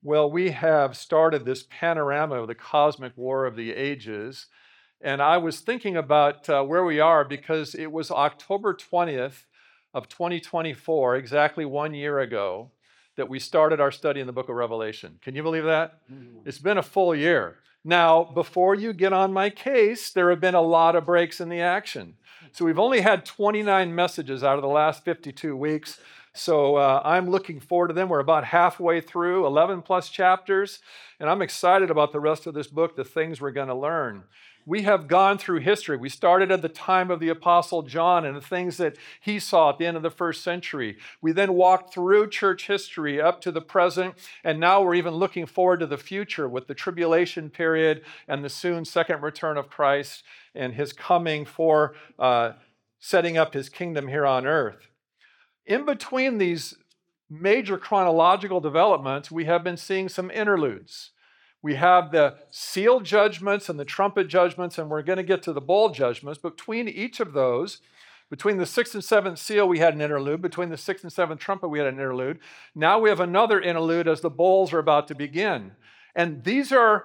Well, we have started this panorama of the cosmic war of the ages, and I was thinking about where we are because it was October 20th of 2024, exactly 1 year ago, that we started our study in the book of Revelation. Can you believe that? It's been a full year. Now, before you get on my case, there have been a lot of breaks in the action. So we've only had 29 messages out of the last 52 weeks. So I'm looking forward to them. We're about halfway through, 11 plus chapters, and I'm excited about the rest of this book, the things we're going to learn. We have gone through history. We started at the time of the Apostle John and the things that he saw at the end of the first century. We then walked through church history up to the present, and now we're even looking forward to the future with the tribulation period and the soon second return of Christ and his coming for setting up his kingdom here on earth. In between these major chronological developments, we have been seeing some interludes. We have the seal judgments and the trumpet judgments, and we're going to get to the bowl judgments. Between each of those, between the sixth and seventh seal, we had an interlude. Between the sixth and seventh trumpet, we had an interlude. Now we have another interlude as the bowls are about to begin. And these are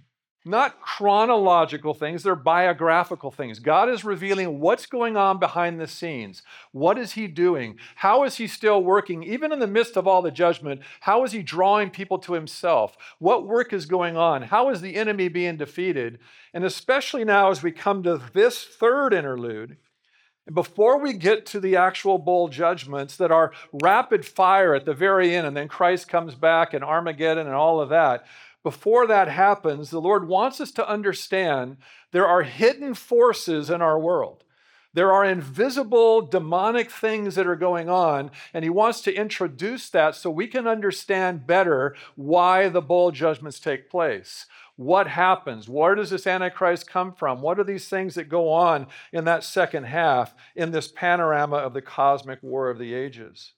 not chronological things, they're biographical things. God is revealing what's going on behind the scenes. What is he doing? How is he still working? Even in the midst of all the judgment, how is he drawing people to himself? What work is going on? How is the enemy being defeated? And especially now as we come to this third interlude, before we get to the actual bowl judgments that are rapid fire at the very end, and then Christ comes back and Armageddon and all of that, before that happens, the Lord wants us to understand there are hidden forces in our world. There are invisible demonic things that are going on, and he wants to introduce that so we can understand better why the bowl judgments take place. What happens? Where does this Antichrist come from? What are these things that go on in that second half in this panorama of the cosmic war of the ages?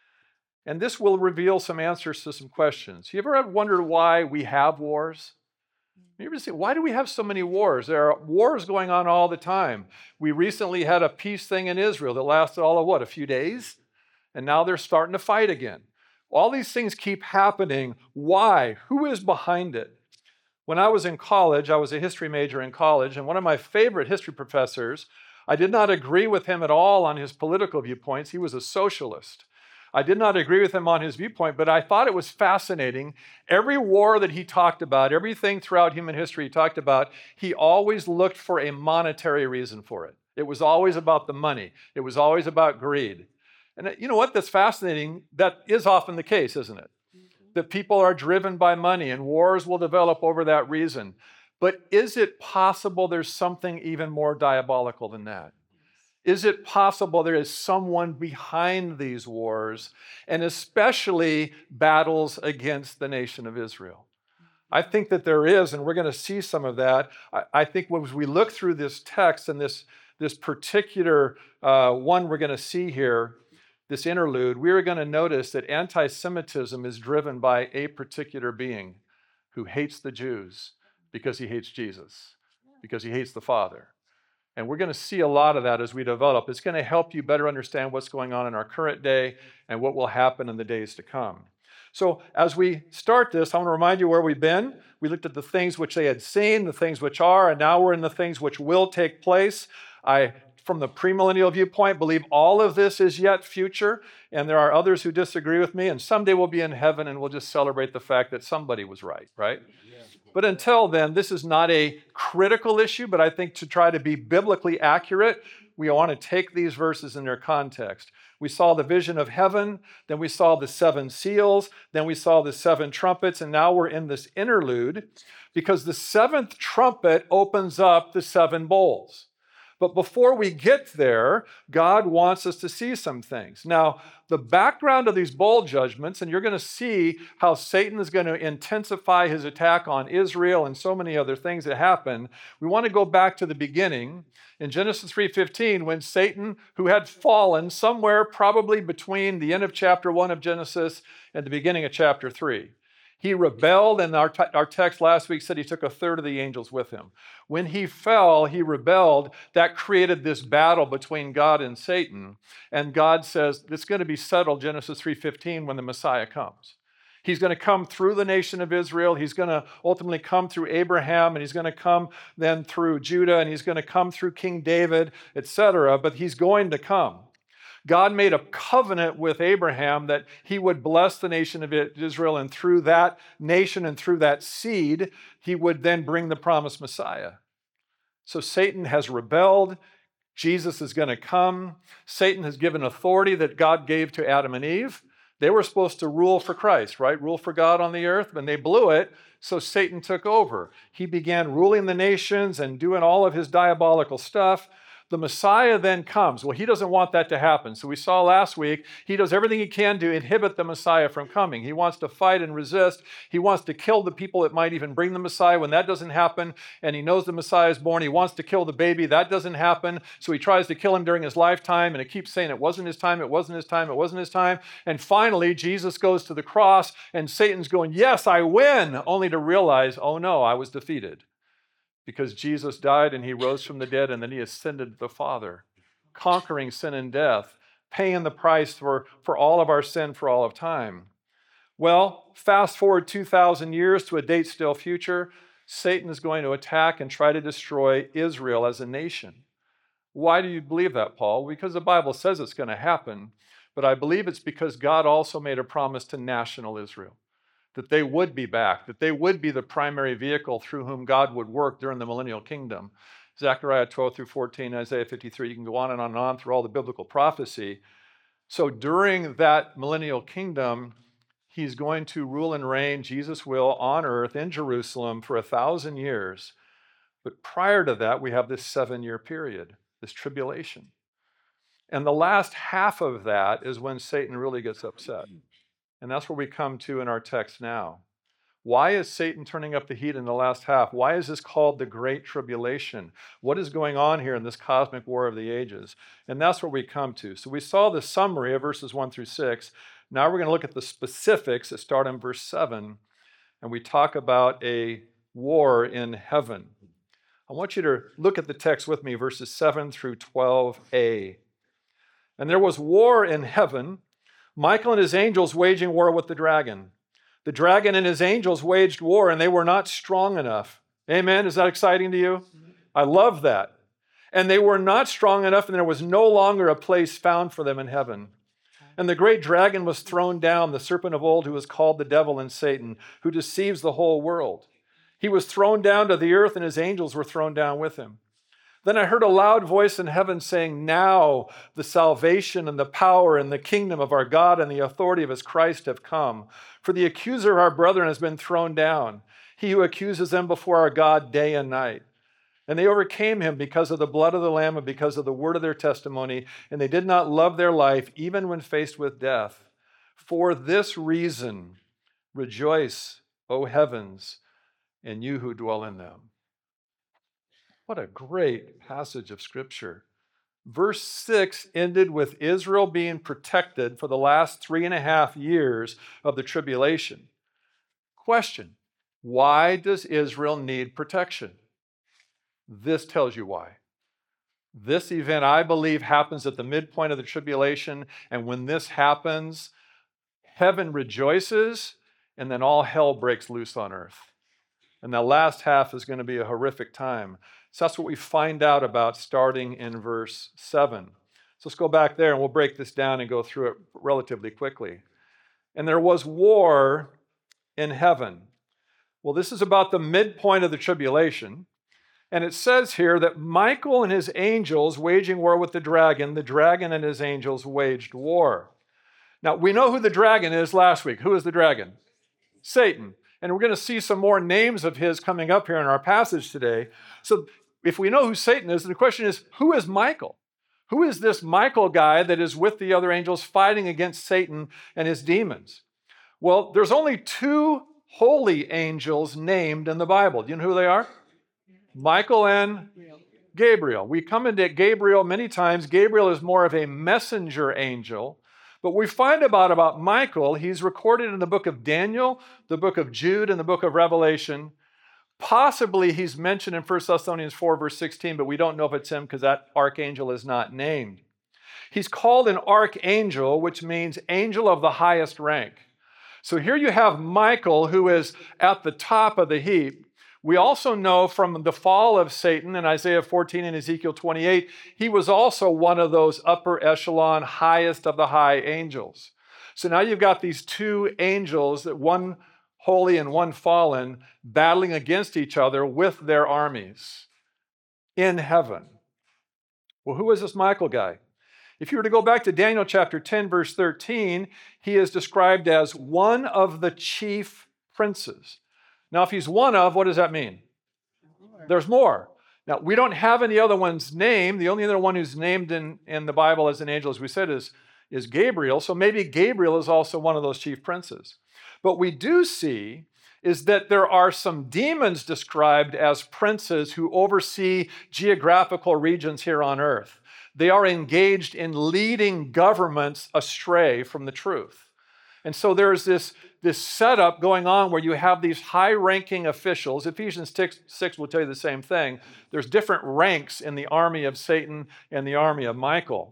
And this will reveal some answers to some questions. You ever wondered why we have wars? You ever see, why do we have so many wars? There are wars going on all the time. We recently had a peace thing in Israel that lasted all of what, a few days? And now they're starting to fight again. All these things keep happening. Why? Who is behind it? When I was in college, I was a history major in college, and one of my favorite history professors, I did not agree with him at all on his political viewpoints. He was a socialist. I did not agree with him on his viewpoint, but I thought it was fascinating. Every war that he talked about, everything throughout human history he talked about, he always looked for a monetary reason for it. It was always about the money. It was always about greed. And you know what? That's fascinating. That is often the case, isn't it? That people are driven by money and wars will develop over that reason. But is it possible there's something even more diabolical than that? Is it possible there is someone behind these wars, and especially battles against the nation of Israel? I think that there is, and we're going to see some of that. I think as we look through this text and this particular one we're going to see here, this interlude, we're going to notice that anti-Semitism is driven by a particular being who hates the Jews because he hates Jesus, because he hates the Father. And we're going to see a lot of that as we develop. It's going to help you better understand what's going on in our current day and what will happen in the days to come. So as we start this, I want to remind you where we've been. We looked at the things which they had seen, the things which are, and now we're in the things which will take place. I, from the premillennial viewpoint, believe all of this is yet future, and there are others who disagree with me, and someday we'll be in heaven and we'll just celebrate the fact that somebody was right? But until then, this is not a critical issue, but I think to try to be biblically accurate, we want to take these verses in their context. We saw the vision of heaven, then we saw the seven seals, then we saw the seven trumpets, and now we're in this interlude because the seventh trumpet opens up the seven bowls. But before we get there, God wants us to see some things. Now, the background of these bowl judgments, and you're going to see how Satan is going to intensify his attack on Israel and so many other things that happen. We want to go back to the beginning in Genesis 3:15 when Satan, who had fallen somewhere probably between the end of chapter 1 of Genesis and the beginning of chapter 3. He rebelled, and our text last week said he took a third of the angels with him. When he fell, he rebelled. That created this battle between God and Satan. And God says it's going to be settled, Genesis 3:15, when the Messiah comes. He's going to come through the nation of Israel. He's going to ultimately come through Abraham, and he's going to come then through Judah, and he's going to come through King David, etc. But he's going to come. God made a covenant with Abraham that he would bless the nation of Israel, and through that nation and through that seed, he would then bring the promised Messiah. So Satan has rebelled. Jesus is going to come. Satan has given authority that God gave to Adam and Eve. They were supposed to rule for Christ, right? Rule for God on the earth, and they blew it, so Satan took over. He began ruling the nations and doing all of his diabolical stuff. The Messiah then comes. Well, he doesn't want that to happen. So we saw last week, he does everything he can to inhibit the Messiah from coming. He wants to fight and resist. He wants to kill the people that might even bring the Messiah. When that doesn't happen, and he knows the Messiah is born, he wants to kill the baby. That doesn't happen. So he tries to kill him during his lifetime, and it keeps saying it wasn't his time, it wasn't his time, it wasn't his time. And finally, Jesus goes to the cross, and Satan's going, yes, I win, only to realize, oh no, I was defeated. Because Jesus died and he rose from the dead, and then he ascended to the Father, conquering sin and death, paying the price for all of our sin for all of time. Well, fast forward 2,000 years to a date still future, Satan is going to attack and try to destroy Israel as a nation. Why do you believe that, Paul? Because the Bible says it's going to happen, but I believe it's because God also made a promise to national Israel, that they would be back, that they would be the primary vehicle through whom God would work during the millennial kingdom. Zechariah 12 through 14, Isaiah 53, you can go on and on through all the biblical prophecy. So during that millennial kingdom, he's going to rule and reign, Jesus will, on earth in Jerusalem for 1,000 years. But prior to that, we have this 7-year period, this tribulation. And the last half of that is when Satan really gets upset. And that's where we come to in our text now. Why is Satan turning up the heat in the last half? Why is this called the Great Tribulation? What is going on here in this cosmic war of the ages? And that's where we come to. So we saw the summary of verses 1 through 6. Now we're going to look at the specifics that start in verse 7. And we talk about a war in heaven. I want you to look at the text with me, verses 7 through 12a. And there was war in heaven, Michael and his angels waging war with the dragon. The dragon and his angels waged war, and they were not strong enough. Amen? Is that exciting to you? I love that. And they were not strong enough, and there was no longer a place found for them in heaven. And the great dragon was thrown down, the serpent of old, who is called the devil and Satan, who deceives the whole world. He was thrown down to the earth, and his angels were thrown down with him. Then I heard a loud voice in heaven saying, now the salvation and the power and the kingdom of our God and the authority of his Christ have come. For the accuser of our brethren has been thrown down, he who accuses them before our God day and night. And they overcame him because of the blood of the Lamb and because of the word of their testimony, and they did not love their life even when faced with death. For this reason, rejoice, O heavens, and you who dwell in them. What a great passage of Scripture. Verse 6 ended with Israel being protected for the last 3.5 years of the tribulation. Question, why does Israel need protection? This tells you why. This event, I believe, happens at the midpoint of the tribulation, and when this happens, heaven rejoices, and then all hell breaks loose on earth. And the last half is going to be a horrific time. So that's what we find out about starting in verse 7. So let's go back there and we'll break this down and go through it relatively quickly. And there was war in heaven. Well, this is about the midpoint of the tribulation. And it says here that Michael and his angels waging war with the dragon and his angels waged war. Now, we know who the dragon is last week. Who is the dragon? Satan. And we're going to see some more names of his coming up here in our passage today. So if we know who Satan is, the question is, who is Michael? Who is this Michael guy that is with the other angels fighting against Satan and his demons? Well, there's only 2 holy angels named in the Bible. Do you know who they are? Michael and Gabriel. We come into Gabriel many times. Gabriel is more of a messenger angel. But we find about Michael, he's recorded in the book of Daniel, the book of Jude, and the book of Revelation. Possibly he's mentioned in 1 Thessalonians 4, verse 16, but we don't know if it's him because that archangel is not named. He's called an archangel, which means angel of the highest rank. So here you have Michael, who is at the top of the heap. We also know from the fall of Satan in Isaiah 14 and Ezekiel 28, he was also one of those upper echelon, highest of the high angels. So now you've got these two angels, one holy and one fallen, battling against each other with their armies in heaven. Well, who is this Michael guy? If you were to go back to Daniel chapter 10, verse 13, he is described as one of the chief princes. Now, if he's one of, what does that mean? There's more. Now, we don't have any other ones named. The only other one who's named in the Bible as an angel, as we said, is Gabriel. So maybe Gabriel is also one of those chief princes. But we do see is that there are some demons described as princes who oversee geographical regions here on earth. They are engaged in leading governments astray from the truth. And so there's this setup going on where you have these high-ranking officials. Ephesians 6 will tell you the same thing. There's different ranks in the army of Satan and the army of Michael.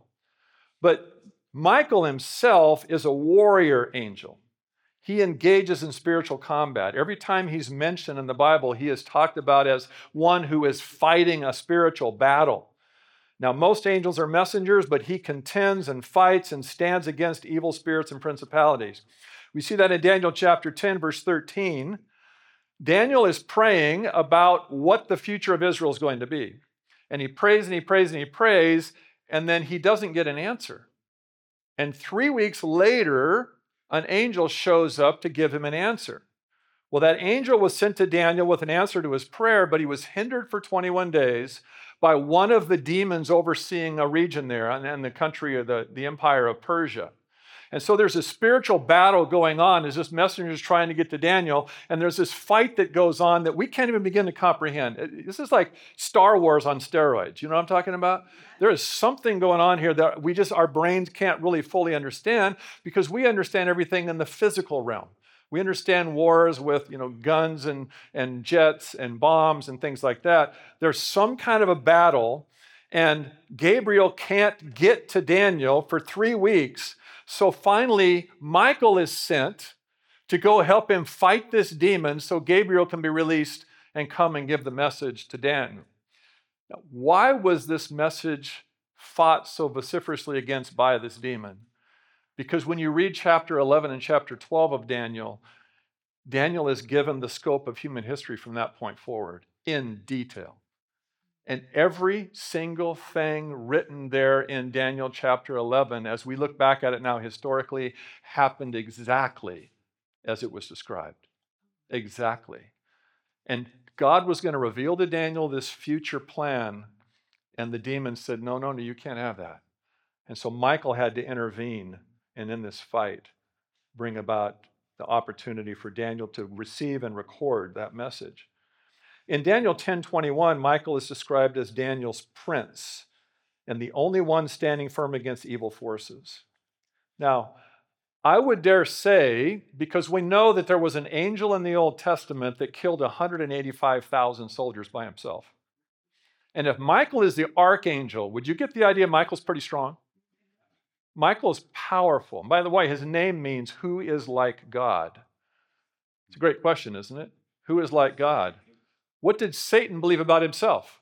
But Michael himself is a warrior angel. He engages in spiritual combat. Every time he's mentioned in the Bible, he is talked about as one who is fighting a spiritual battle. Now, most angels are messengers, but he contends and fights and stands against evil spirits and principalities. We see that in Daniel chapter 10, verse 13. Daniel is praying about what the future of Israel is going to be. And he prays and he prays and he prays, and then he doesn't get an answer. And 3 weeks later, an angel shows up to give him an answer. Well, that angel was sent to Daniel with an answer to his prayer, but he was hindered for 21 days by one of the demons overseeing a region there and the country of the empire of Persia. And so there's a spiritual battle going on as this messenger is trying to get to Daniel, and there's this fight that goes on that we can't even begin to comprehend. This is like Star Wars on steroids. You know what I'm talking about? There is something going on here that our brains can't really fully understand because we understand everything in the physical realm. We understand wars with, guns and jets and bombs and things like that. There's some kind of a battle, and Gabriel can't get to Daniel for 3 weeks. So finally, Michael is sent to go help him fight this demon so Gabriel can be released and come and give the message to Daniel. Now, why was this message fought so vociferously against by this demon? Because when you read chapter 11 and chapter 12 of Daniel, Daniel is given the scope of human history from that point forward in detail. And every single thing written there in Daniel chapter 11, as we look back at it now historically, happened exactly as it was described. Exactly. And God was going to reveal to Daniel this future plan, and the demon said, no, you can't have that. And so Michael had to intervene and in this fight bring about the opportunity for Daniel to receive and record that message. In Daniel 10:21, Michael is described as Daniel's prince and the only one standing firm against evil forces. Now, I would dare say, because we know that there was an angel in the Old Testament that killed 185,000 soldiers by himself. And if Michael is the archangel, would you get the idea Michael's pretty strong? Michael's powerful. And by the way, his name means who is like God. It's a great question, isn't it? Who is like God? What did Satan believe about himself?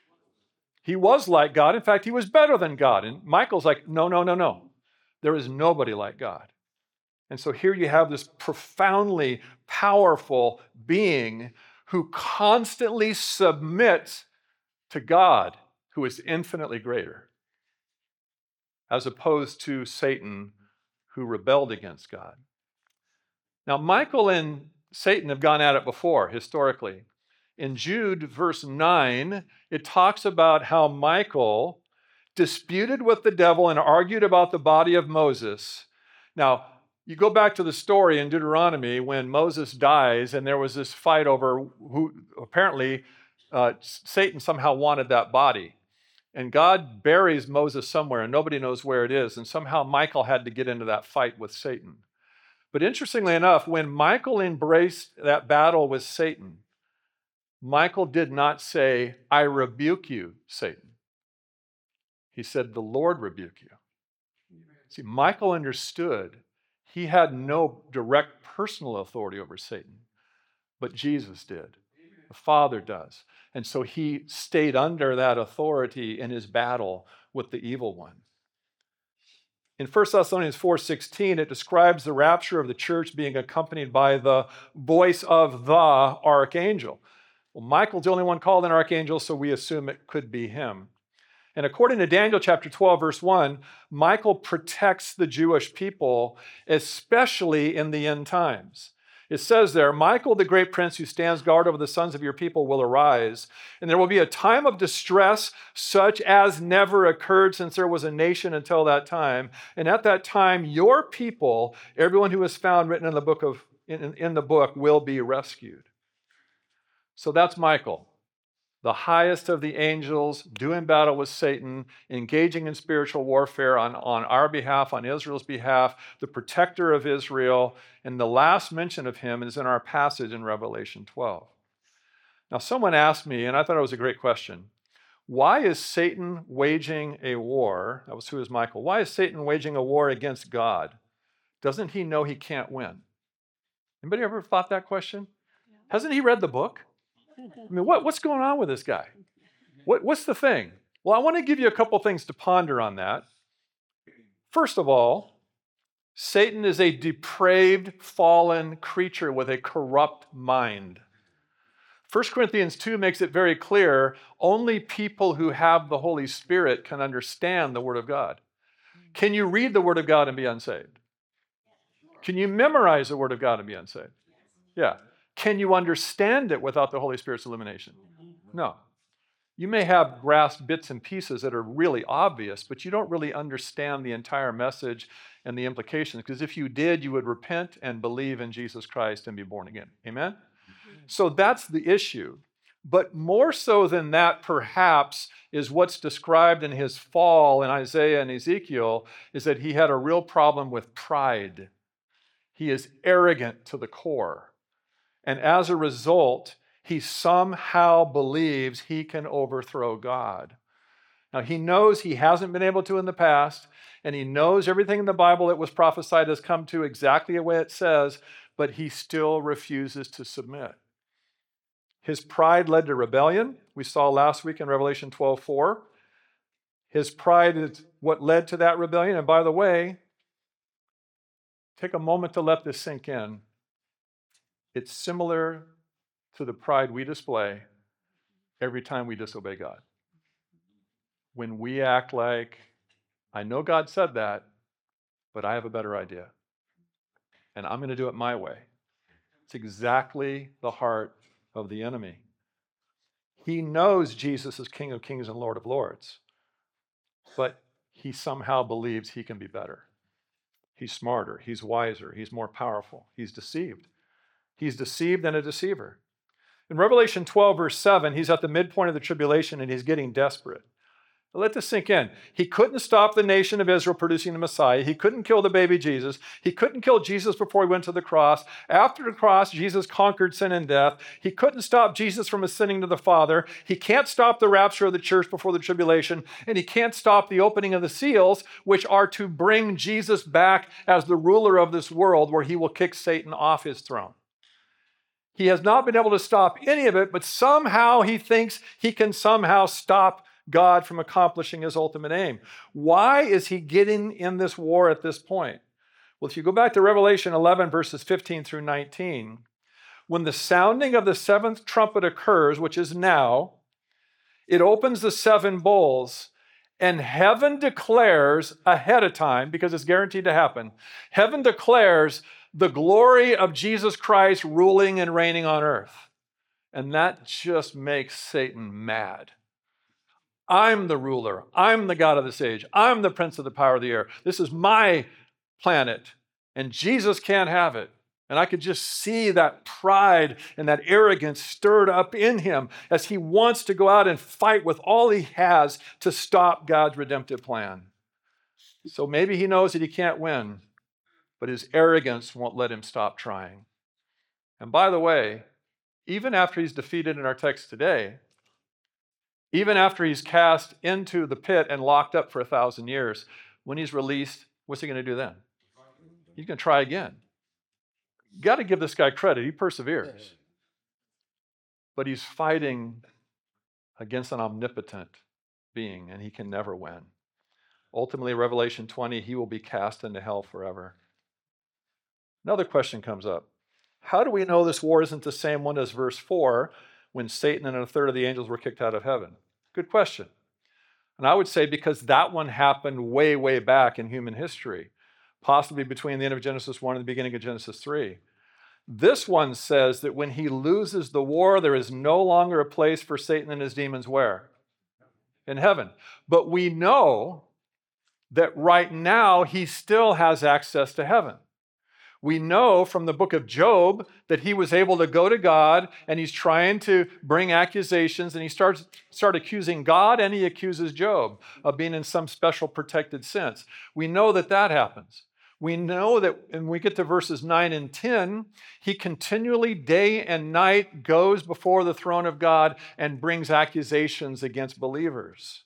He was like God. In fact, he was better than God. And Michael's like, no. There is nobody like God. And so here you have this profoundly powerful being who constantly submits to God, who is infinitely greater, as opposed to Satan, who rebelled against God. Now, Michael and Satan have gone at it before, historically. In Jude, verse 9, it talks about how Michael disputed with the devil and argued about the body of Moses. Now, you go back to the story in Deuteronomy when Moses dies, and there was this fight over who apparently Satan somehow wanted that body. And God buries Moses somewhere, and nobody knows where it is. And somehow Michael had to get into that fight with Satan. But interestingly enough, when Michael embraced that battle with Satan, Michael did not say, I rebuke you, Satan. He said, the Lord rebuke you. See, Michael understood He had no direct personal authority over Satan, but Jesus did. The Father does. And so he stayed under that authority in his battle with the evil one. In 1 Thessalonians 4:16, it describes the rapture of the church being accompanied by the voice of the archangel. Well, Michael's the only one called an archangel, so we assume it could be him. And according to Daniel chapter 12, verse 1, Michael protects the Jewish people, especially in the end times. It says there, Michael, the great prince who stands guard over the sons of your people, will arise, and there will be a time of distress such as never occurred since there was a nation until that time. And at that time, your people, everyone who is found written in the book, will be rescued. So that's Michael, the highest of the angels, doing battle with Satan, engaging in spiritual warfare on our behalf, on Israel's behalf, the protector of Israel. And the last mention of him is in our passage in Revelation 12. Now, someone asked me, and I thought it was a great question, why is Satan waging a war? That was who is Michael. Why is Satan waging a war against God? Doesn't he know he can't win? Anybody ever thought that question? Hasn't he read the book? I mean, what's going on with this guy? What's the thing? Well, I want to give you a couple things to ponder on that. First of all, Satan is a depraved, fallen creature with a corrupt mind. 1 Corinthians 2 makes it very clear, only people who have the Holy Spirit can understand the Word of God. Can you read the Word of God and be unsaved? Can you memorize the Word of God and be unsaved? Yeah. Can you understand it without the Holy Spirit's illumination? No. You may have grasped bits and pieces that are really obvious, but you don't really understand the entire message and the implications, because if you did, you would repent and believe in Jesus Christ and be born again. Amen? So that's the issue. But more so than that, perhaps, is what's described in his fall in Isaiah and Ezekiel, is that he had a real problem with pride. He is arrogant to the core. And as a result, he somehow believes he can overthrow God. Now, he knows he hasn't been able to in the past, and he knows everything in the Bible that was prophesied has come to exactly the way it says, but he still refuses to submit. His pride led to rebellion. We saw last week in Revelation 12:4. His pride is what led to that rebellion. And by the way, take a moment to let this sink in. It's similar to the pride we display every time we disobey God. When we act like, I know God said that, but I have a better idea. And I'm going to do it my way. It's exactly the heart of the enemy. He knows Jesus is King of Kings and Lord of Lords, but he somehow believes he can be better. He's smarter, he's wiser, he's more powerful, he's deceived. He's deceived and a deceiver. In Revelation 12, verse 7, he's at the midpoint of the tribulation and he's getting desperate. Let this sink in. He couldn't stop the nation of Israel producing the Messiah. He couldn't kill the baby Jesus. He couldn't kill Jesus before he went to the cross. After the cross, Jesus conquered sin and death. He couldn't stop Jesus from ascending to the Father. He can't stop the rapture of the church before the tribulation. And he can't stop the opening of the seals, which are to bring Jesus back as the ruler of this world, where he will kick Satan off his throne. He has not been able to stop any of it, but somehow he thinks he can somehow stop God from accomplishing his ultimate aim. Why is he getting in this war at this point? Well, if you go back to Revelation 11, verses 15 through 19, when the sounding of the seventh trumpet occurs, which is now, it opens the seven bowls, and heaven declares ahead of time, because it's guaranteed to happen, heaven declares the glory of Jesus Christ ruling and reigning on earth. And that just makes Satan mad. I'm the ruler. I'm the God of this age. I'm the prince of the power of the air. This is my planet, and Jesus can't have it. And I could just see that pride and that arrogance stirred up in him as he wants to go out and fight with all he has to stop God's redemptive plan. So maybe he knows that he can't win, but his arrogance won't let him stop trying. And by the way, even after he's defeated in our text today, even after he's cast into the pit and locked up for 1,000 years, when he's released, what's he going to do then? he's going to try again. Got to give this guy credit. He perseveres. But he's fighting against an omnipotent being, and he can never win. Ultimately, Revelation 20, he will be cast into hell forever. Another question comes up. How do we know this war isn't the same one as verse 4, when Satan and a third of the angels were kicked out of heaven? Good question. And I would say because that one happened way, way back in human history, possibly between the end of Genesis 1 and the beginning of Genesis 3. This one says that when he loses the war, there is no longer a place for Satan and his demons where? In heaven. But we know that right now he still has access to heaven. We know from the book of Job that he was able to go to God and he's trying to bring accusations, and he starts accusing God, and he accuses Job of being in some special protected sense. We know that happens. We know that when we get to verses 9 and 10, he continually day and night goes before the throne of God and brings accusations against believers.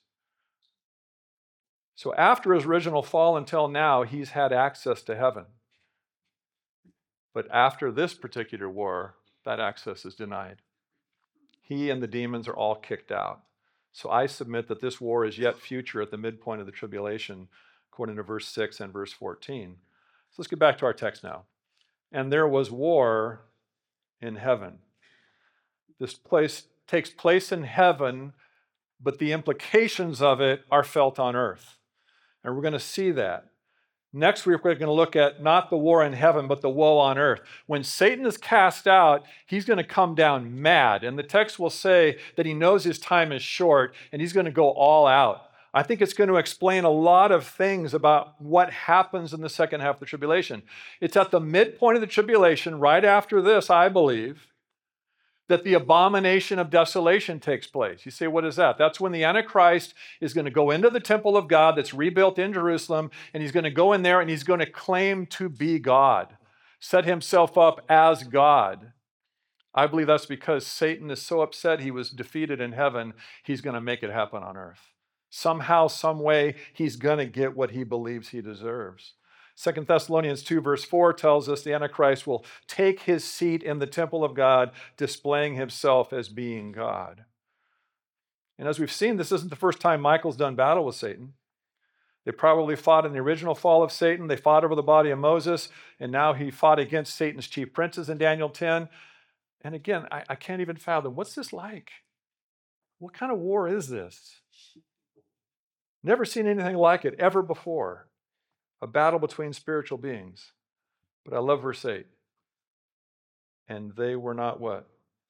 So after his original fall until now, he's had access to heaven. But after this particular war, that access is denied. He and the demons are all kicked out. So I submit that this war is yet future at the midpoint of the tribulation, according to verse 6 and verse 14. So let's get back to our text now. And there was war in heaven. This place takes place in heaven, but the implications of it are felt on earth. And we're going to see that. Next, we're going to look at not the war in heaven, but the woe on earth. When Satan is cast out, he's going to come down mad. And the text will say that he knows his time is short, and he's going to go all out. I think it's going to explain a lot of things about what happens in the second half of the tribulation. It's at the midpoint of the tribulation, right after this, I believe, that the abomination of desolation takes place. You say, what is that? That's when the Antichrist is going to go into the temple of God that's rebuilt in Jerusalem, and he's going to go in there and he's going to claim to be God, set himself up as God. I believe that's because Satan is so upset he was defeated in heaven, he's going to make it happen on earth. Somehow, some way, he's going to get what he believes he deserves. 2 Thessalonians 2 verse 4 tells us the Antichrist will take his seat in the temple of God, displaying himself as being God. And as we've seen, this isn't the first time Michael's done battle with Satan. They probably fought in the original fall of Satan. They fought over the body of Moses, and now he fought against Satan's chief princes in Daniel 10. And again, I can't even fathom, what's this like? What kind of war is this? Never seen anything like it ever before. A battle between spiritual beings. But I love verse 8. And they were not what?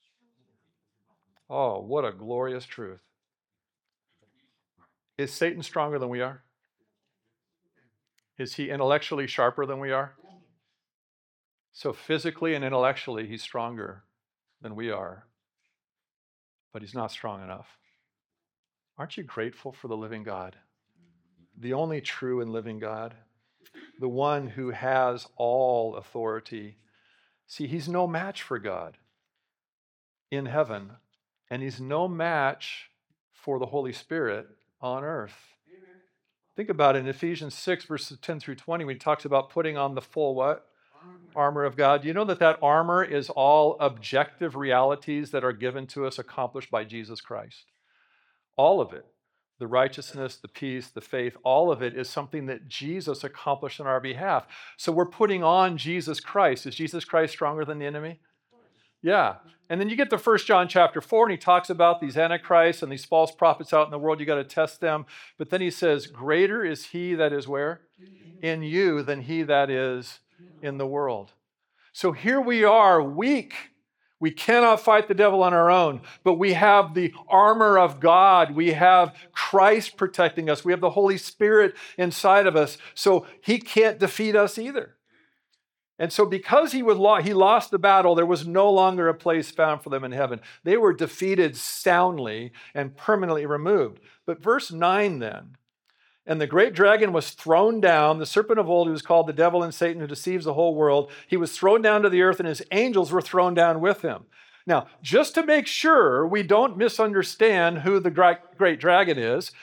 Oh, what a glorious truth. Is Satan stronger than we are? Is he intellectually sharper than we are? So physically and intellectually, he's stronger than we are. But he's not strong enough. Aren't you grateful for the living God? The only true and living God. The one who has all authority. See, he's no match for God in heaven, and he's no match for the Holy Spirit on earth. Amen. Think about it in Ephesians 6, verses 10 through 20, when he talks about putting on the full what? Armor of God. Do you know that armor is all objective realities that are given to us, accomplished by Jesus Christ? All of it. The righteousness, the peace, the faith, all of it is something that Jesus accomplished on our behalf. So we're putting on Jesus Christ. Is Jesus Christ stronger than the enemy? Yeah. And then you get to 1 John chapter 4, and he talks about these antichrists and these false prophets out in the world. You got to test them. But then he says, greater is he that is where? In you than he that is in the world. So here we are, weak. We cannot fight the devil on our own, but we have the armor of God. We have Christ protecting us. We have the Holy Spirit inside of us, so he can't defeat us either. And so because he lost the battle, there was no longer a place found for them in heaven. They were defeated soundly and permanently removed. But verse 9 then, and the great dragon was thrown down, the serpent of old who is called the devil and Satan, who deceives the whole world. He was thrown down to the earth, and his angels were thrown down with him. Now, just to make sure we don't misunderstand who the great dragon is,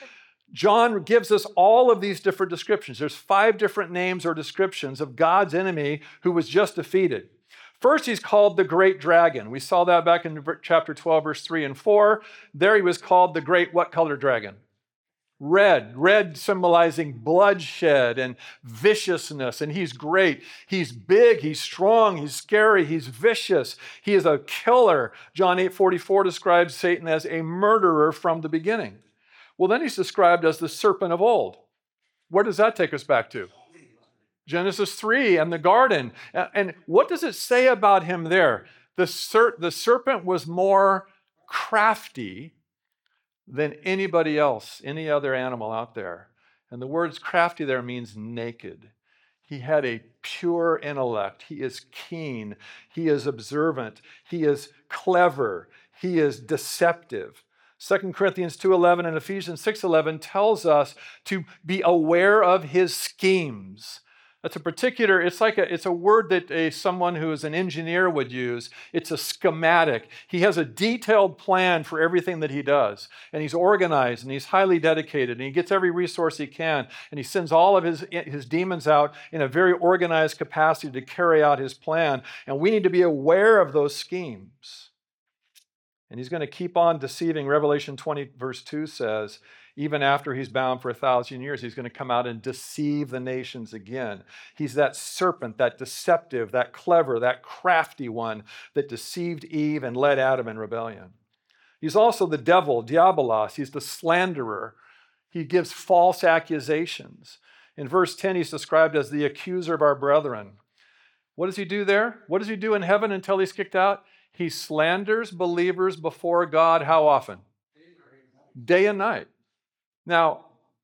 John gives us all of these different descriptions. There's 5 different names or descriptions of God's enemy who was just defeated. First, he's called the great dragon. We saw that back in chapter 12, verse 3 and 4. There he was called the great what color dragon? Red. Red symbolizing bloodshed and viciousness. And he's great. He's big. He's strong. He's scary. He's vicious. He is a killer. John 8:44 describes Satan as a murderer from the beginning. Well, then he's described as the serpent of old. Where does that take us back to? Genesis 3 and the garden. And what does it say about him there? The serpent was more crafty than anybody else, any other animal out there. And the word crafty there means naked. He had a pure intellect. He is keen. He is observant. He is clever. He is deceptive. 2 Corinthians 2:11 and Ephesians 6:11 tells us to be aware of his schemes. It's a word that someone who is an engineer would use. It's a schematic. He has a detailed plan for everything that he does. And he's organized and he's highly dedicated and he gets every resource he can. And he sends all of his demons out in a very organized capacity to carry out his plan. And we need to be aware of those schemes. And he's going to keep on deceiving. Revelation 20 verse 2 says, even after he's bound for 1,000 years, he's going to come out and deceive the nations again. He's that serpent, that deceptive, that clever, that crafty one that deceived Eve and led Adam in rebellion. He's also the devil, diabolos. He's the slanderer. He gives false accusations. In verse 10, he's described as the accuser of our brethren. What does he do there? What does he do in heaven until he's kicked out? He slanders believers before God how often? Day and night. Now,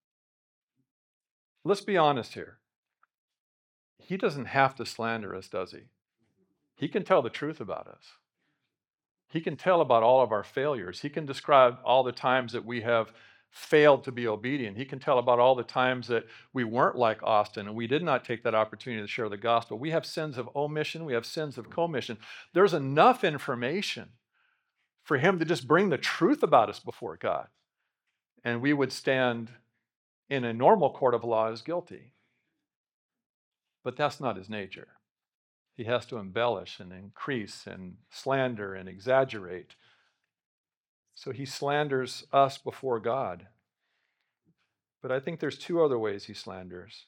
let's be honest here. He doesn't have to slander us, does he? He can tell the truth about us. He can tell about all of our failures. He can describe all the times that we have failed to be obedient. He can tell about all the times that we weren't like Austin and we did not take that opportunity to share the gospel. We have sins of omission. We have sins of commission. There's enough information for him to just bring the truth about us before God. And we would stand in a normal court of law as guilty. But that's not his nature. He has to embellish and increase and slander and exaggerate. So he slanders us before God. But I think there's 2 other ways he slanders.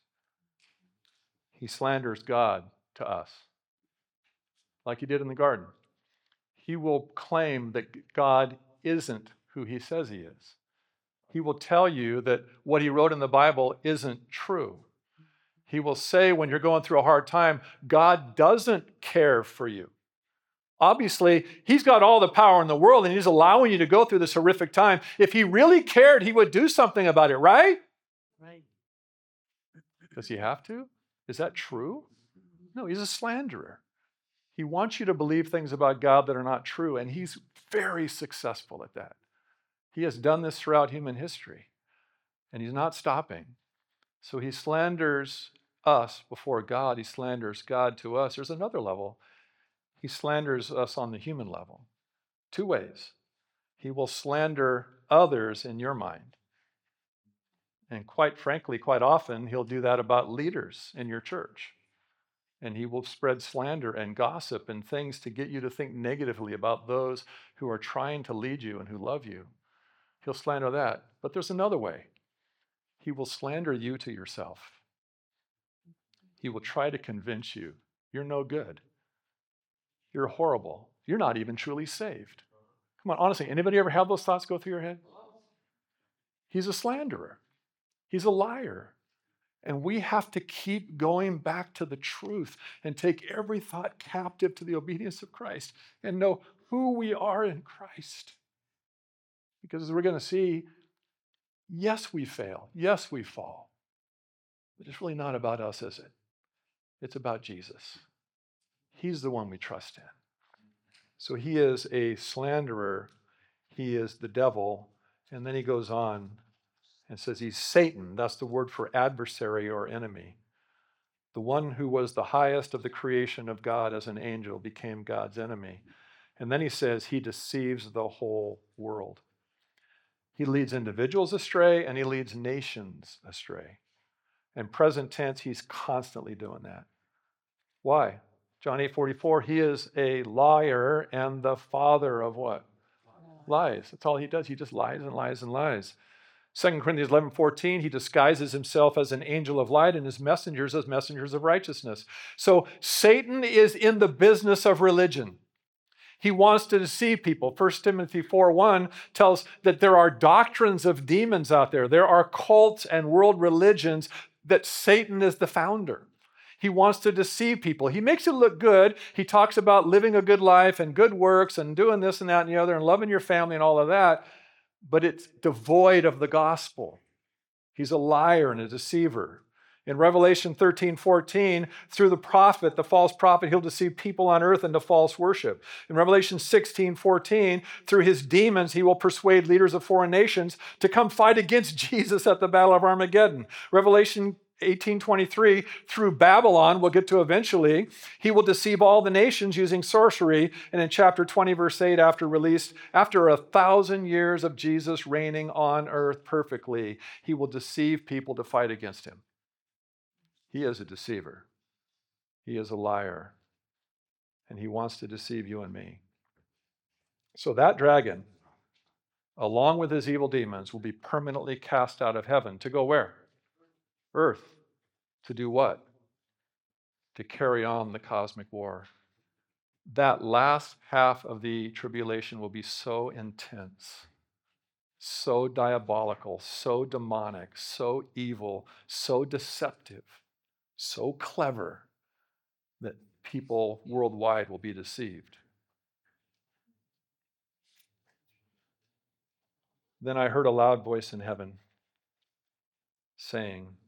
He slanders God to us, like he did in the garden. He will claim that God isn't who he says he is. He will tell you that what he wrote in the Bible isn't true. He will say when you're going through a hard time, God doesn't care for you. Obviously, he's got all the power in the world and he's allowing you to go through this horrific time. If he really cared, he would do something about it, right? Right. Does he have to? Is that true? No, he's a slanderer. He wants you to believe things about God that are not true, and he's very successful at that. He has done this throughout human history, and he's not stopping. So he slanders us before God. He slanders God to us. There's another level. He slanders us on the human level. 2 ways. He will slander others in your mind. And quite frankly, quite often, he'll do that about leaders in your church. And he will spread slander and gossip and things to get you to think negatively about those who are trying to lead you and who love you. He'll slander that. But there's another way. He will slander you to yourself. He will try to convince you you're no good. You're horrible. You're not even truly saved. Come on, honestly, anybody ever have those thoughts go through your head? He's a slanderer. He's a liar. And we have to keep going back to the truth and take every thought captive to the obedience of Christ and know who we are in Christ. Because as we're going to see, yes, we fail. Yes, we fall. But it's really not about us, is it? It's about Jesus. He's the one we trust in. So he is a slanderer. He is the devil. And then he goes on and says he's Satan. That's the word for adversary or enemy. The one who was the highest of the creation of God as an angel became God's enemy. And then he says he deceives the whole world. He leads individuals astray and he leads nations astray. In present tense, he's constantly doing that. Why? John 8:44, he is a liar and the father of what? Lies. That's all he does. He just lies and lies and lies. 2 Corinthians 11:14, he disguises himself as an angel of light and his messengers as messengers of righteousness. So Satan is in the business of religion. He wants to deceive people. 1 Timothy 4:1 tells that there are doctrines of demons out there. There are cults and world religions that Satan is the founder. He wants to deceive people. He makes it look good. He talks about living a good life and good works and doing this and that and the other and loving your family and all of that, but it's devoid of the gospel. He's a liar and a deceiver. In Revelation 13:14, through the prophet, the false prophet, he'll deceive people on earth into false worship. In Revelation 16:14, through his demons, he will persuade leaders of foreign nations to come fight against Jesus at the Battle of Armageddon. Revelation 18:23, through Babylon, we'll get to eventually, he will deceive all the nations using sorcery. And in chapter 20, verse 8, after 1,000 years of Jesus reigning on earth perfectly, he will deceive people to fight against him. He is a deceiver. He is a liar. And he wants to deceive you and me. So that dragon, along with his evil demons, will be permanently cast out of heaven to go where? Earth. To do what? To carry on the cosmic war. That last half of the tribulation will be so intense, so diabolical, so demonic, so evil, so deceptive, so clever that people worldwide will be deceived. Then I heard a loud voice in heaven saying,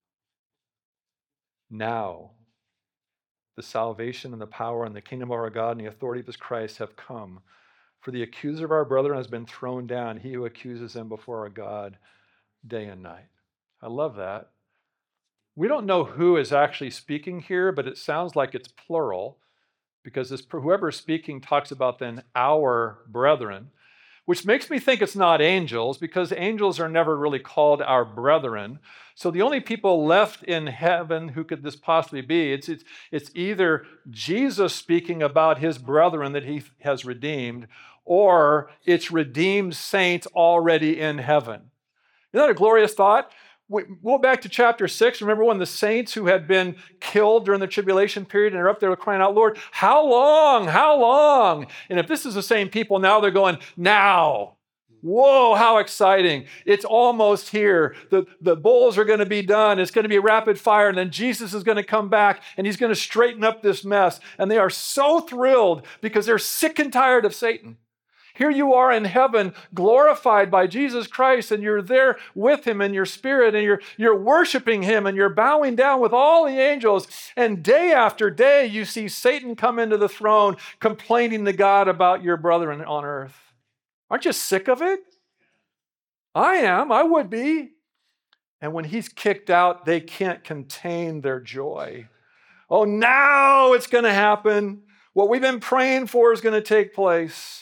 "Now the salvation and the power and the kingdom of our God and the authority of his Christ have come. For the accuser of our brethren has been thrown down, he who accuses them before our God day and night." I love that. We don't know who is actually speaking here, but it sounds like it's plural because whoever is speaking talks about then our brethren, which makes me think it's not angels because angels are never really called our brethren. So the only people left in heaven who could this possibly be, it's either Jesus speaking about his brethren that he has redeemed, or it's redeemed saints already in heaven. Isn't that a glorious thought? We go back to chapter 6. Remember when the saints who had been killed during the tribulation period and are up there crying out, "Lord, how long? How long?" And if this is the same people, now they're going, "Now." Whoa, how exciting. It's almost here. The bowls are going to be done. It's going to be rapid fire. And then Jesus is going to come back and he's going to straighten up this mess. And they are so thrilled because they're sick and tired of Satan. Here you are in heaven, glorified by Jesus Christ, and you're there with him in your spirit, and you're worshiping him, and you're bowing down with all the angels. And day after day, you see Satan come into the throne, complaining to God about your brethren on earth. Aren't you sick of it? I am. I would be. And when he's kicked out, they can't contain their joy. Oh, now it's going to happen. What we've been praying for is going to take place.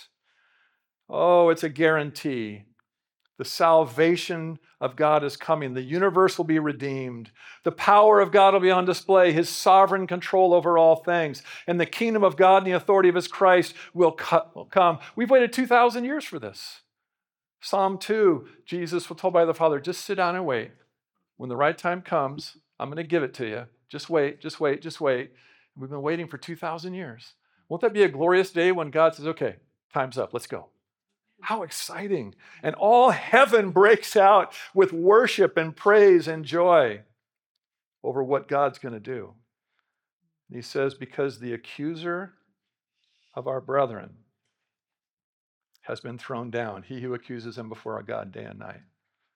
Oh, it's a guarantee. The salvation of God is coming. The universe will be redeemed. The power of God will be on display. His sovereign control over all things. And the kingdom of God and the authority of his Christ will come. We've waited 2,000 years for this. Psalm 2, Jesus was told by the Father, just sit down and wait. When the right time comes, I'm going to give it to you. Just wait, just wait, just wait. We've been waiting for 2,000 years. Won't that be a glorious day when God says, okay, time's up, let's go. How exciting. And all heaven breaks out with worship and praise and joy over what God's going to do. And he says, because the accuser of our brethren has been thrown down, he who accuses them before our God day and night.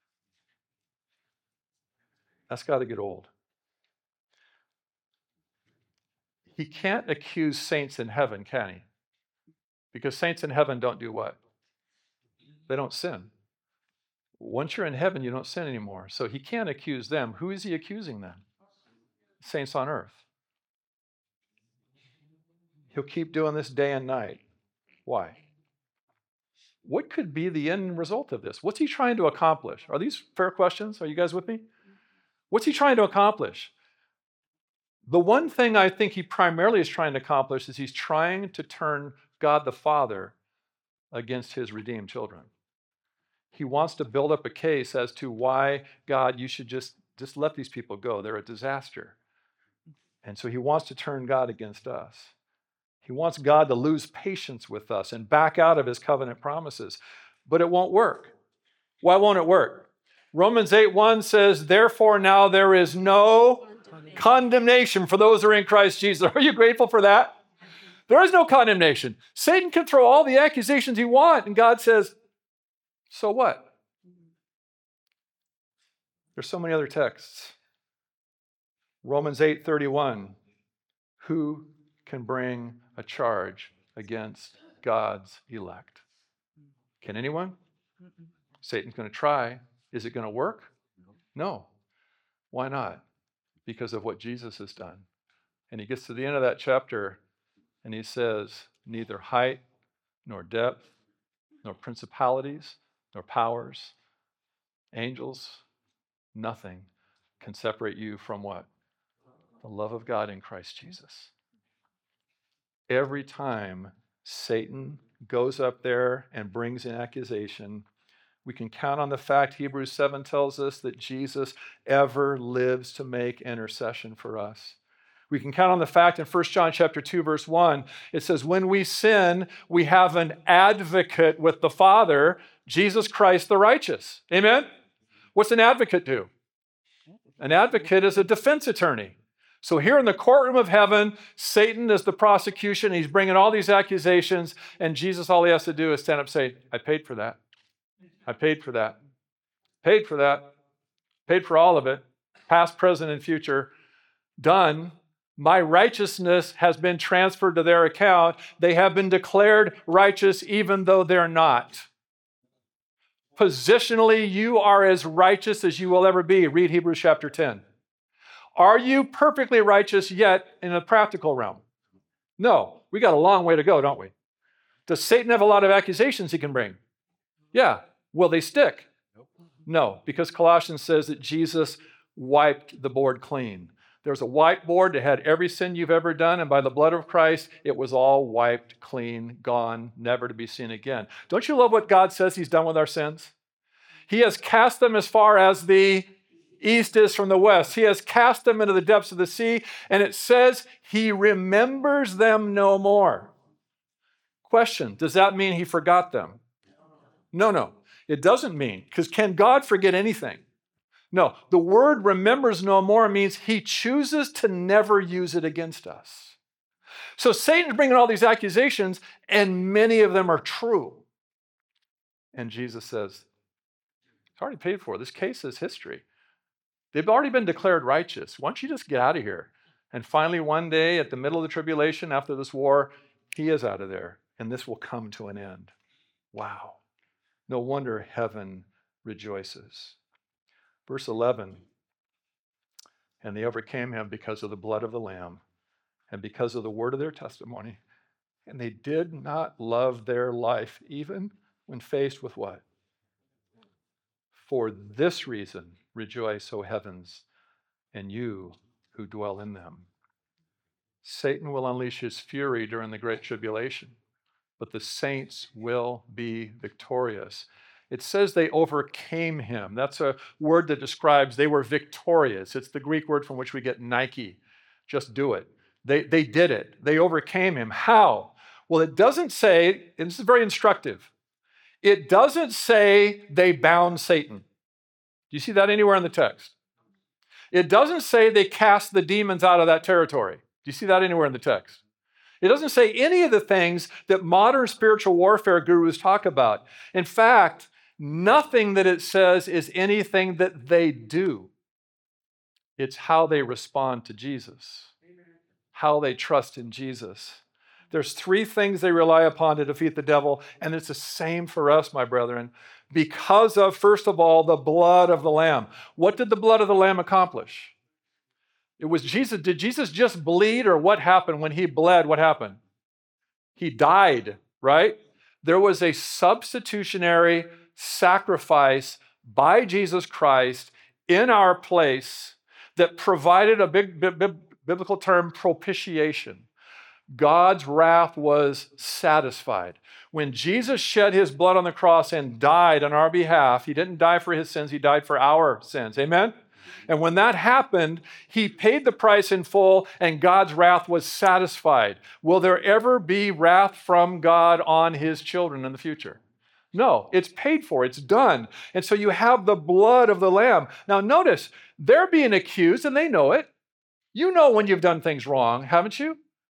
That's got to get old. He can't accuse saints in heaven, can he? Because saints in heaven don't do what? They don't sin. Once you're in heaven, you don't sin anymore. So he can't accuse them. Who is he accusing then? Saints on earth. He'll keep doing this day and night. Why? what could be the end result of this? What's he trying to accomplish? Are these fair questions? Are you guys with me? What's he trying to accomplish? The one thing I think he primarily is trying to accomplish is he's trying to turn God the Father against his redeemed children. He wants to build up a case as to why, God, you should just let these people go. They're a disaster. And so he wants to turn God against us. He wants God to lose patience with us and back out of his covenant promises. But it won't work. Why won't it work? Romans 8:1 says, therefore now there is no condemnation for those who are in Christ Jesus. Are you grateful for that? There is no condemnation. Satan can throw all the accusations he wants, and God says, so what? There's so many other texts. Romans 8:31, who can bring a charge against God's elect? Can anyone? Satan's going to try. Is it going to work? No. Why not? Because of what Jesus has done. And he gets to the end of that chapter and he says, neither height nor depth, nor principalities, nor powers, angels, nothing can separate you from what? The love of God in Christ Jesus. Every time Satan goes up there and brings an accusation, we can count on the fact Hebrews 7 tells us that Jesus ever lives to make intercession for us. We can count on the fact in 1 John chapter 2, verse 1, it says, when we sin, we have an advocate with the Father, Jesus Christ the righteous. Amen? What's an advocate do? An advocate is a defense attorney. So here in the courtroom of heaven, Satan is the prosecution. He's bringing all these accusations, and Jesus, all he has to do is stand up and say, I paid for that. I paid for that. Paid for that. Paid for all of it. Past, present, and future. Done. My righteousness has been transferred to their account. They have been declared righteous even though they're not. Positionally, you are as righteous as you will ever be. Read Hebrews chapter 10. Are you perfectly righteous yet in a practical realm? No. We got a long way to go, don't we? Does Satan have a lot of accusations he can bring? Yeah. Will they stick? No, because Colossians says that Jesus wiped the board clean. There's a whiteboard that had every sin you've ever done, and by the blood of Christ, it was all wiped clean, gone, never to be seen again. Don't you love what God says he's done with our sins? He has cast them as far as the east is from the west. He has cast them into the depths of the sea, and it says he remembers them no more. Question, does that mean he forgot them? No. It doesn't mean, because can God forget anything? No, the word remembers no more means he chooses to never use it against us. So Satan's bringing all these accusations, and many of them are true. And Jesus says, it's already paid for. This case is history. They've already been declared righteous. Why don't you just get out of here? And finally, one day, at the middle of the tribulation, after this war, he is out of there, and this will come to an end. Wow. No wonder heaven rejoices. Verse 11, and they overcame him because of the blood of the Lamb and because of the word of their testimony. And they did not love their life even when faced with what? For this reason, rejoice, O heavens, and you who dwell in them. Satan will unleash his fury during the Great Tribulation, but the saints will be victorious. It says they overcame him. That's a word that describes they were victorious. It's the Greek word from which we get Nike. Just do it. They did it. They overcame him. How? Well, it doesn't say, and this is very instructive, it doesn't say they bound Satan. Do you see that anywhere in the text? It doesn't say they cast the demons out of that territory. Do you see that anywhere in the text? It doesn't say any of the things that modern spiritual warfare gurus talk about. In fact, nothing that it says is anything that they do. It's how they respond to Jesus, how they trust in Jesus. There's three things they rely upon to defeat the devil, and it's the same for us, my brethren, because of, first of all, the blood of the Lamb. What did the blood of the Lamb accomplish? It was Jesus. Did Jesus just bleed, or what happened when he bled? What happened? He died, right? There was a substitutionary sacrifice by Jesus Christ in our place that provided a biblical term, propitiation. God's wrath was satisfied. When Jesus shed his blood on the cross and died on our behalf, he didn't die for his sins, he died for our sins. Amen? And when that happened, he paid the price in full and God's wrath was satisfied. Will there ever be wrath from God on his children in the future? No, it's paid for, it's done. And so you have the blood of the Lamb. Now notice, they're being accused and they know it. You know when you've done things wrong, haven't you?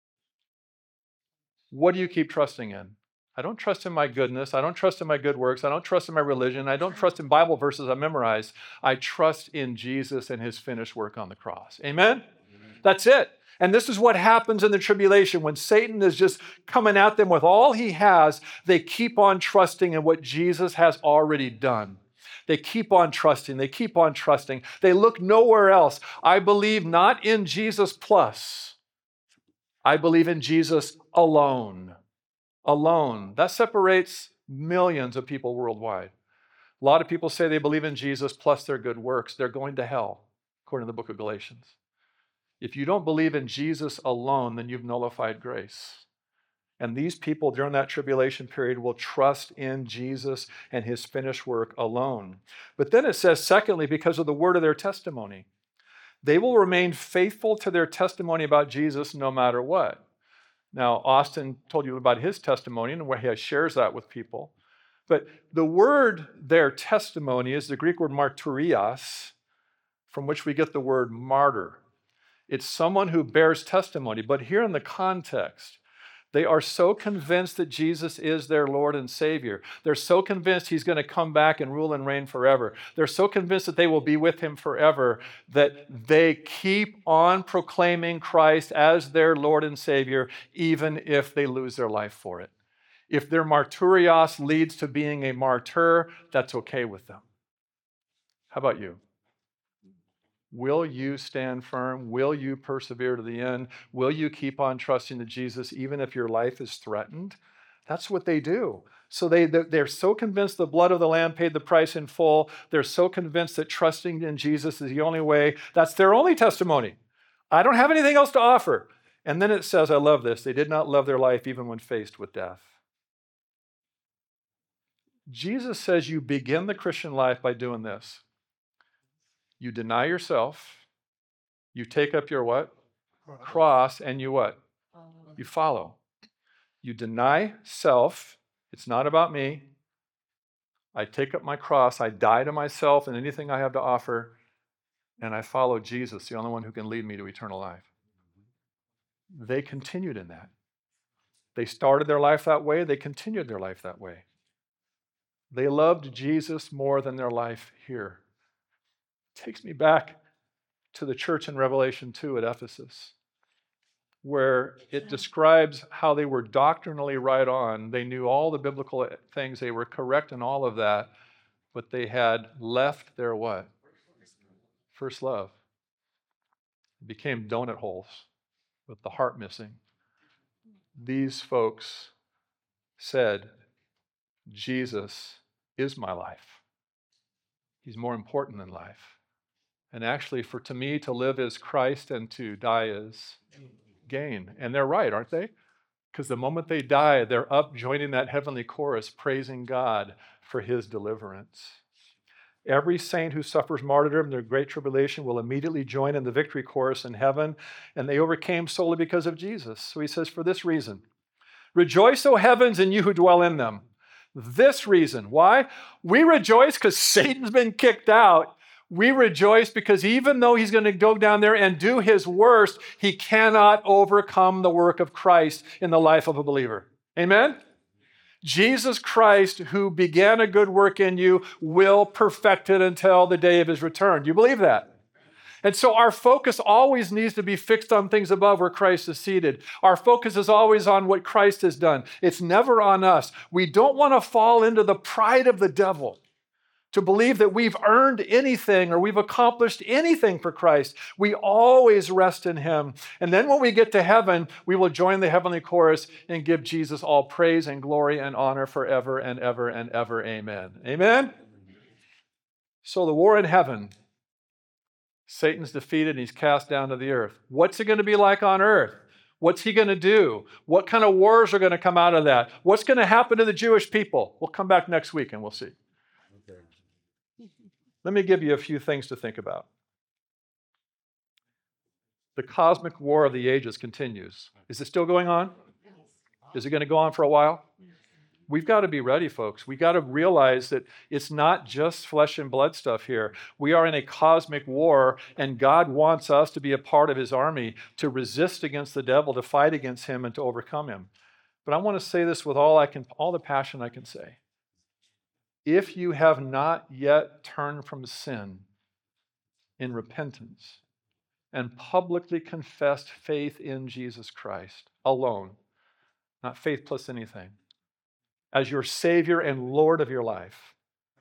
What do you keep trusting in? I don't trust in my goodness. I don't trust in my good works. I don't trust in my religion. I don't trust in Bible verses I memorized. I trust in Jesus and his finished work on the cross. Amen? That's it. And this is what happens in the tribulation. When Satan is just coming at them with all he has, they keep on trusting in what Jesus has already done. They keep on trusting. They keep on trusting. They look nowhere else. I believe not in Jesus plus. I believe in Jesus alone. Alone. That separates millions of people worldwide. A lot of people say they believe in Jesus plus their good works. They're going to hell, according to the book of Galatians. If you don't believe in Jesus alone, then you've nullified grace. And these people during that tribulation period will trust in Jesus and his finished work alone. But then it says, secondly, because of the word of their testimony, they will remain faithful to their testimony about Jesus no matter what. Now, Austin told you about his testimony and where he shares that with people. But the word, their testimony, is the Greek word martyrios, from which we get the word martyr. It's someone who bears testimony. But here in the context, they are so convinced that Jesus is their Lord and Savior. They're so convinced he's going to come back and rule and reign forever. They're so convinced that they will be with him forever that they keep on proclaiming Christ as their Lord and Savior, even if they lose their life for it. If their martyrios leads to being a martyr, that's okay with them. How about you? Will you stand firm? Will you persevere to the end? Will you keep on trusting to Jesus even if your life is threatened? That's what they do. So they're so convinced the blood of the Lamb paid the price in full. They're so convinced that trusting in Jesus is the only way. That's their only testimony. I don't have anything else to offer. And then it says, I love this, they did not love their life even when faced with death. Jesus says you begin the Christian life by doing this. You deny yourself, you take up your what? Cross, and you what? You follow. You deny self. It's not about me. I take up my cross, I die to myself and anything I have to offer, and I follow Jesus, the only one who can lead me to eternal life. They continued in that. They started their life that way, they continued their life that way. They loved Jesus more than their life here. Takes me back to the church in Revelation 2 at Ephesus, where it describes how they were doctrinally right on. They knew all the biblical things. They were correct in all of that, but they had left their what? First love. It became donut holes with the heart missing. These folks said, Jesus is my life. He's more important than life. And actually, to me, to live is Christ and to die is gain. And they're right, aren't they? Because the moment they die, they're up joining that heavenly chorus, praising God for his deliverance. Every saint who suffers martyrdom in the great tribulation will immediately join in the victory chorus in heaven, and they overcame solely because of Jesus. So he says, for this reason, rejoice, O heavens, and you who dwell in them. This reason. Why? We rejoice because Satan's been kicked out. We rejoice because even though he's going to go down there and do his worst, he cannot overcome the work of Christ in the life of a believer. Amen? Jesus Christ, who began a good work in you, will perfect it until the day of his return. Do you believe that? And so our focus always needs to be fixed on things above where Christ is seated. Our focus is always on what Christ has done. It's never on us. We don't want to fall into the pride of the devil to believe that we've earned anything or we've accomplished anything for Christ. We always rest in him. And then when we get to heaven, we will join the heavenly chorus and give Jesus all praise and glory and honor forever and ever and ever. Amen. Amen? So the war in heaven, Satan's defeated and he's cast down to the earth. What's it going to be like on earth? What's he going to do? What kind of wars are going to come out of that? What's going to happen to the Jewish people? We'll come back next week and we'll see. Okay. Let me give you a few things to think about. The cosmic war of the ages continues. Is it still going on? Is it going to go on for a while? We've got to be ready, folks. We've got to realize that it's not just flesh and blood stuff here. We are in a cosmic war, and God wants us to be a part of his army, to resist against the devil, to fight against him, and to overcome him. But I want to say this with all the passion I can say. If you have not yet turned from sin in repentance and publicly confessed faith in Jesus Christ alone, not faith plus anything, as your Savior and Lord of your life,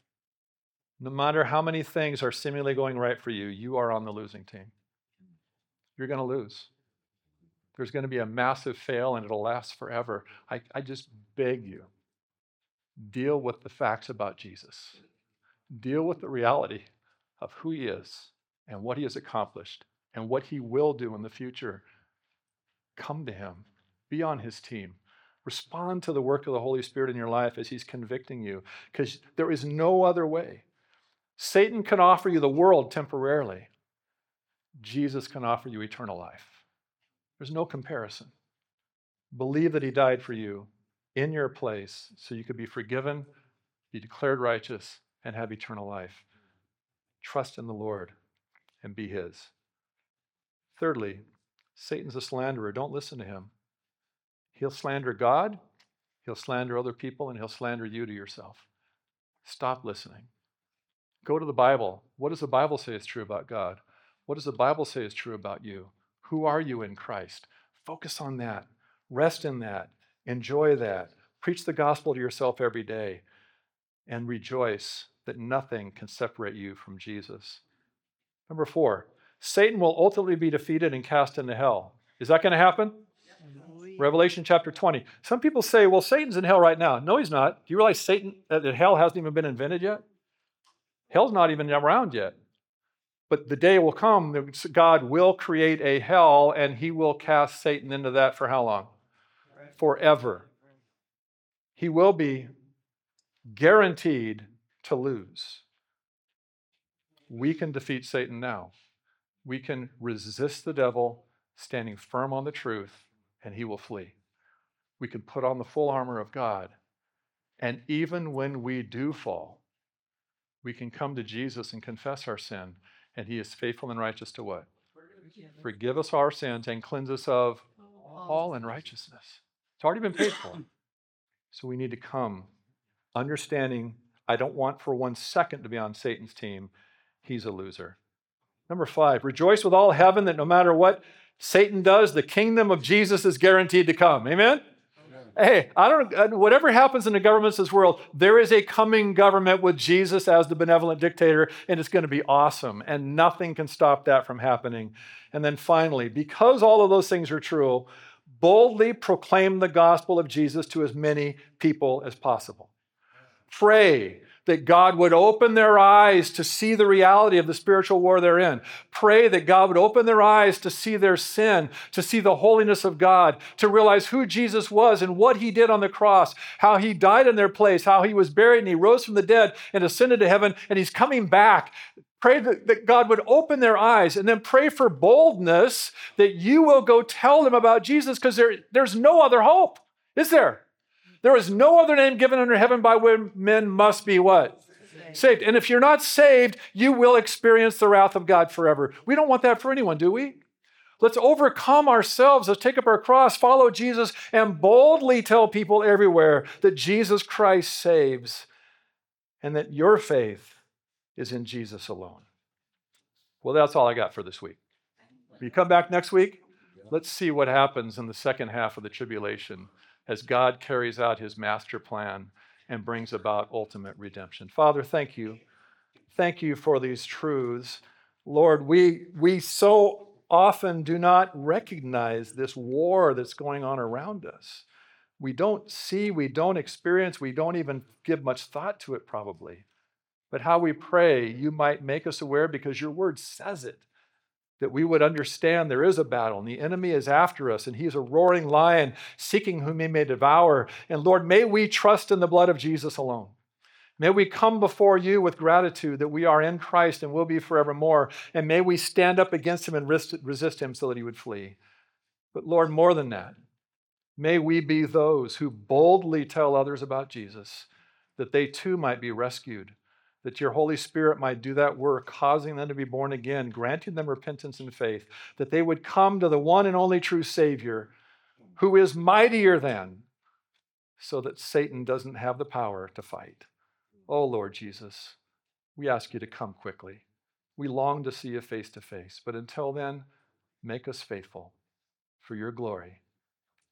no matter how many things are seemingly going right for you, you are on the losing team. You're going to lose. There's going to be a massive fail and it'll last forever. I just beg you, deal with the facts about Jesus. Deal with the reality of who he is and what he has accomplished and what he will do in the future. Come to him. Be on his team. Respond to the work of the Holy Spirit in your life as he's convicting you, because there is no other way. Satan can offer you the world temporarily. Jesus can offer you eternal life. There's no comparison. Believe that he died for you in your place so you could be forgiven, be declared righteous, and have eternal life. Trust in the Lord and be his. Thirdly, Satan's a slanderer. Don't listen to him. He'll slander God, he'll slander other people, and he'll slander you to yourself. Stop listening. Go to the Bible. What does the Bible say is true about God? What does the Bible say is true about you? Who are you in Christ? Focus on that. Rest in that. Enjoy that. Preach the gospel to yourself every day. And rejoice that nothing can separate you from Jesus. Number 4, Satan will ultimately be defeated and cast into hell. Is that going to happen? Revelation chapter 20. Some people say, well, Satan's in hell right now. No, he's not. Do you realize that hell hasn't even been invented yet? Hell's not even around yet. But the day will come that God will create a hell and he will cast Satan into that for how long? Forever. He will be guaranteed to lose. We can defeat Satan now. We can resist the devil, standing firm on the truth, and he will flee. We can put on the full armor of God. And even when we do fall, we can come to Jesus and confess our sin, and he is faithful and righteous to what? Forgive us our sins and cleanse us of all unrighteousness. It's already been paid for. So we need to come understanding, I don't want for 1 second to be on Satan's team. He's a loser. Number 5, rejoice with all heaven that no matter what Satan does, the kingdom of Jesus is guaranteed to come. Amen? Hey, whatever happens in the governments of this world, there is a coming government with Jesus as the benevolent dictator, and it's going to be awesome, and nothing can stop that from happening. And then finally, because all of those things are true, boldly proclaim the gospel of Jesus to as many people as possible. Pray that God would open their eyes to see the reality of the spiritual war they're in. Pray that God would open their eyes to see their sin, to see the holiness of God, to realize who Jesus was and what he did on the cross, how he died in their place, how he was buried and he rose from the dead and ascended to heaven and he's coming back. Pray that God would open their eyes, and then pray for boldness that you will go tell them about Jesus, because there's no other hope, is there? There is no other name given under heaven by which men must be what? Saved. And if you're not saved, you will experience the wrath of God forever. We don't want that for anyone, do we? Let's overcome ourselves. Let's take up our cross, follow Jesus, and boldly tell people everywhere that Jesus Christ saves and that your faith is in Jesus alone. Well, that's all I got for this week. Will you come back next week? Let's see what happens in the second half of the tribulation as God carries out his master plan and brings about ultimate redemption. Father, thank you thank you for these truths. Lord, we so often do not recognize this war that's going on around us. We don't see, we don't experience, we don't even give much thought to it probably. But how we pray, you might make us aware because your word says it, that we would understand there is a battle and the enemy is after us and he's a roaring lion seeking whom he may devour. And Lord, may we trust in the blood of Jesus alone. May we come before you with gratitude that we are in Christ and will be forevermore. And may we stand up against him and resist him so that he would flee. But Lord, more than that, may we be those who boldly tell others about Jesus, that they too might be rescued, that your Holy Spirit might do that work, causing them to be born again, granting them repentance and faith, that they would come to the one and only true Savior, who is mightier than, so that Satan doesn't have the power to fight. Oh, Lord Jesus, we ask you to come quickly. We long to see you face to face, but until then, make us faithful for your glory.